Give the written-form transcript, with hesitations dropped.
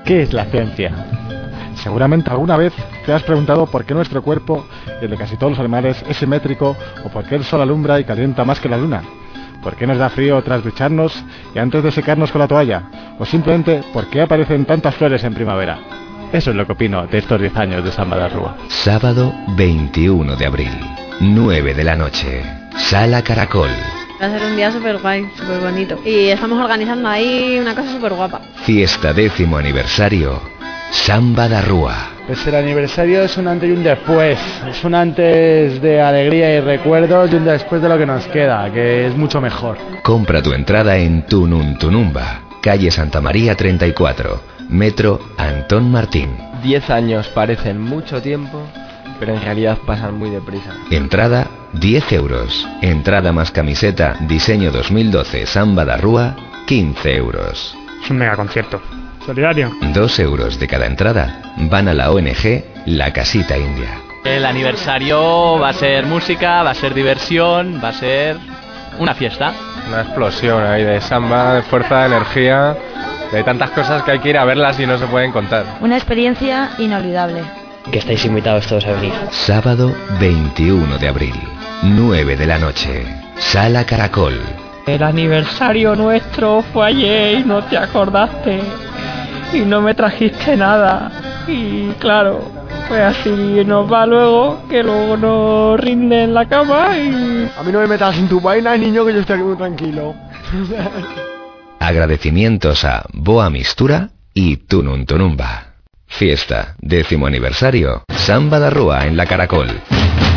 ¿Qué es la ciencia? Seguramente alguna vez te has preguntado por qué nuestro cuerpo, el de casi todos los animales, es simétrico, o por qué el sol alumbra y calienta más que la luna. ¿Por qué nos da frío tras ducharnos y antes de secarnos con la toalla? O simplemente, ¿por qué aparecen tantas flores en primavera? Eso es lo que opino de estos 10 años de Samba de Rúa. Sábado 21 de abril, 9 de la noche, Sala Caracol. Va a ser un día súper guay, súper bonito. Y estamos organizando ahí una cosa súper guapa. Fiesta 10º aniversario, Samba de Rúa. Pues el aniversario es un antes y un después. Es un antes de alegría y recuerdos y un después de lo que nos queda, que es mucho mejor. Compra tu entrada en Tunun Tunumba, calle Santa María 34, metro Antón Martín. 10 años parecen mucho tiempo, pero en realidad pasan muy deprisa. Entrada 10 euros. Entrada más camiseta diseño 2012 Samba de Rúa, 15 euros. Es un mega concierto. Solidario. 2 euros de cada entrada van a la ONG La Casita India. El aniversario va a ser música, va a ser diversión, va a ser una fiesta. Una explosión ahí de samba, de fuerza, de energía, de tantas cosas que hay que ir a verlas y no se pueden contar. Una experiencia inolvidable. Que estáis invitados todos a venir. Sábado 21 de abril, 9 de la noche, Sala Caracol. El aniversario nuestro fue ayer y no te acordaste y no me trajiste nada y claro, pues así nos va luego, que luego nos rinde en la cama y... A mí no me metas en tu vaina, niño, que yo estoy aquí muy tranquilo. Agradecimientos a Boa Mistura y Tunun Tunumba. Fiesta 10º aniversario, Samba de Rúa en la Caracol.